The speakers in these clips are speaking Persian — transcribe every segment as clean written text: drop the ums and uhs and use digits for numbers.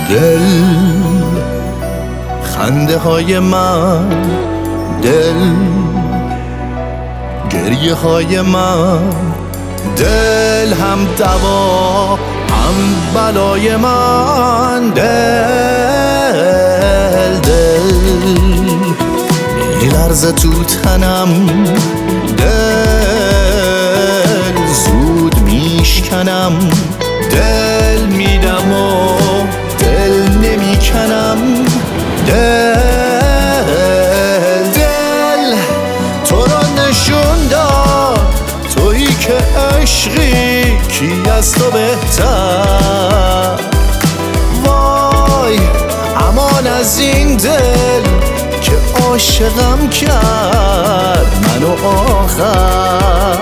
دل خنده های من، دل گریه های من، دل هم دوا هم بلای من، دل میلرزه تو تنم، دل زود میشکنم، دل میدم و دل نمیکنم، دل تو را نشون داد تویی که عشقی، کی از تو بهتر؟ وای امان از این دل که عاشقم کرد منو آخر.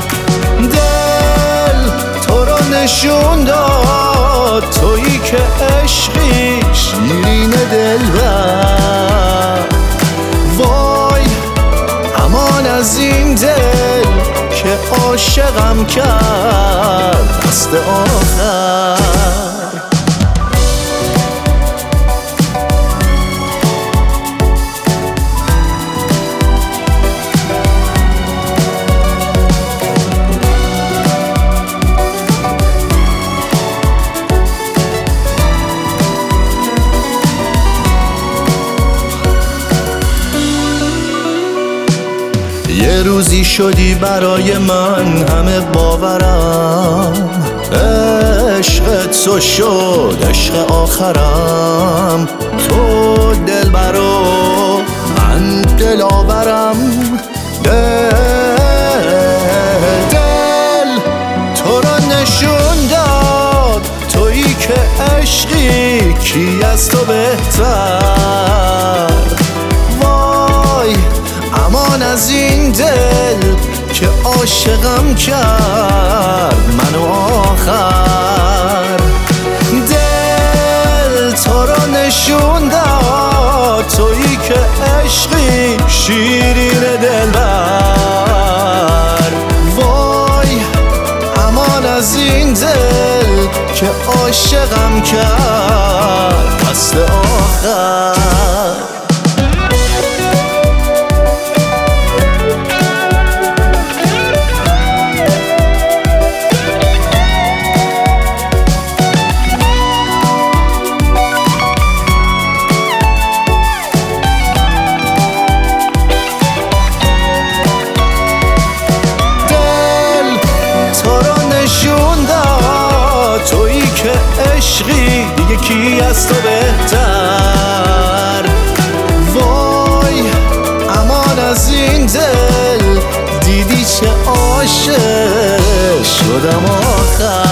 دل تو را نشون داد تویی که عشقی، شیرین دلبر. وای امان از این دل که عاشقم کرد دست آخر. یه روزی شدی برای من همه باورم، عشقت تو شد عشق آخرم، تو دلبر و من دلاورم، دل تو را نشون داد تویی که عشقی، کی از تو بهتر؟ وای امان از این دل که عاشقم کرد منو آخر. دل تو را نشون داد تویی که عشقی، شیرین دلبر. وای امان از این دل که عاشقم کرد دست آخر. تویی که عشقی، دیگه کی از تو بهتر؟ وای امان از این دل، دیدی چه عاشق شدم آخر.